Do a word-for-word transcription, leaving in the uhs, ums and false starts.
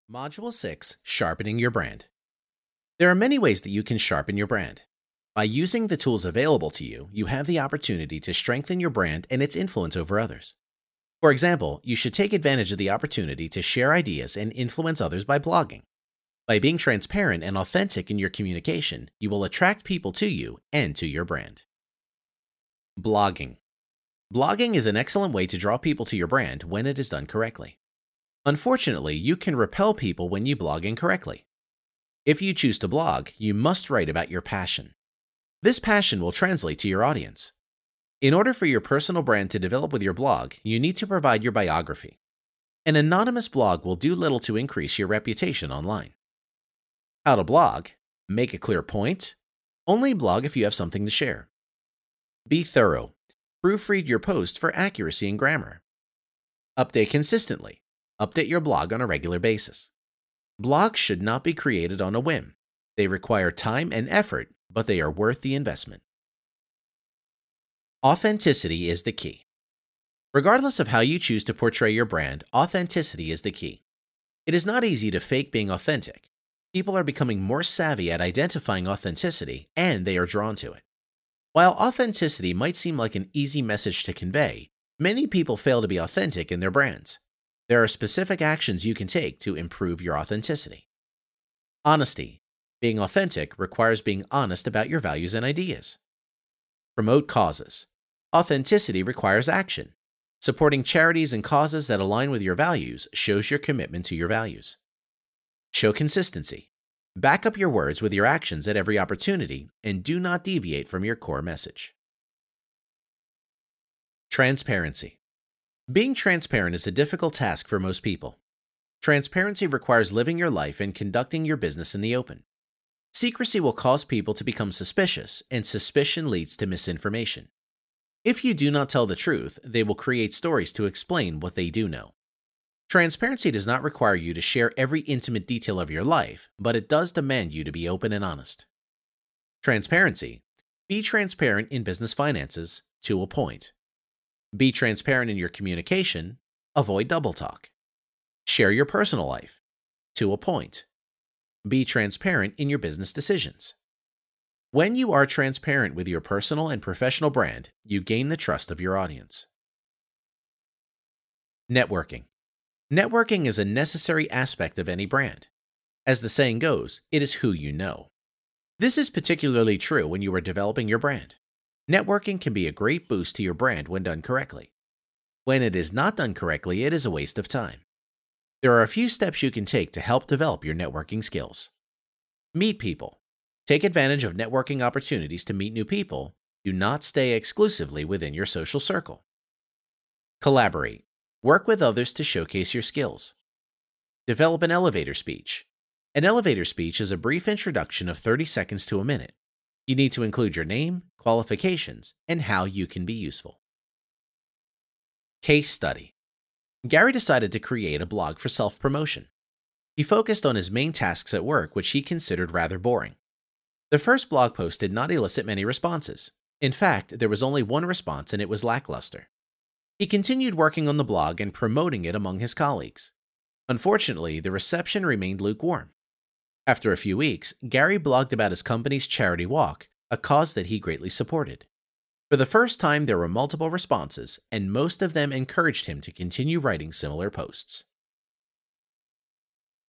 Module six, Sharpening Your Brand. There are many ways that you can sharpen your brand. By using the tools available to you, you have the opportunity to strengthen your brand and its influence over others. For example, you should take advantage of the opportunity to share ideas and influence others by blogging. By being transparent and authentic in your communication, you will attract people to you and to your brand. Blogging. Blogging is an excellent way to draw people to your brand when it is done correctly. Unfortunately, you can repel people when you blog incorrectly. If you choose to blog, you must write about your passion. This passion will translate to your audience. In order for your personal brand to develop with your blog, you need to provide your biography. An anonymous blog will do little to increase your reputation online. How to blog? Make a clear point. Only blog if you have something to share. Be thorough. Proofread your post for accuracy and grammar. Update consistently. Update your blog on a regular basis. Blogs should not be created on a whim. They require time and effort, but they are worth the investment. Authenticity is the key. Regardless of how you choose to portray your brand, authenticity is the key. It is not easy to fake being authentic. People are becoming more savvy at identifying authenticity, and they are drawn to it. While authenticity might seem like an easy message to convey, many people fail to be authentic in their brands. There are specific actions you can take to improve your authenticity. Honesty. Being authentic requires being honest about your values and ideas. Promote causes. Authenticity requires action. Supporting charities and causes that align with your values shows your commitment to your values. Show consistency. Back up your words with your actions at every opportunity and do not deviate from your core message. Transparency. Being transparent is a difficult task for most people. Transparency requires living your life and conducting your business in the open. Secrecy will cause people to become suspicious, and suspicion leads to misinformation. If you do not tell the truth, they will create stories to explain what they do know. Transparency does not require you to share every intimate detail of your life, but it does demand you to be open and honest. Transparency. Be transparent in business finances to a point. Be transparent in your communication. Avoid double talk. Share your personal life to a point. Be transparent in your business decisions. When you are transparent with your personal and professional brand, you gain the trust of your audience. Networking. Networking is a necessary aspect of any brand. As the saying goes, it is who you know. This is particularly true when you are developing your brand. Networking can be a great boost to your brand when done correctly. When it is not done correctly, it is a waste of time. There are a few steps you can take to help develop your networking skills. Meet people. Take advantage of networking opportunities to meet new people. Do not stay exclusively within your social circle. Collaborate. Work with others to showcase your skills. Develop an elevator speech. An elevator speech is a brief introduction of thirty seconds to a minute. You need to include your name, qualifications, and how you can be useful. Case study. Gary decided to create a blog for self-promotion. He focused on his main tasks at work, which he considered rather boring. The first blog post did not elicit many responses. In fact, there was only one response and it was lackluster. He continued working on the blog and promoting it among his colleagues. Unfortunately, the reception remained lukewarm. After a few weeks, Gary blogged about his company's charity walk, a cause that he greatly supported. For the first time, there were multiple responses, and most of them encouraged him to continue writing similar posts.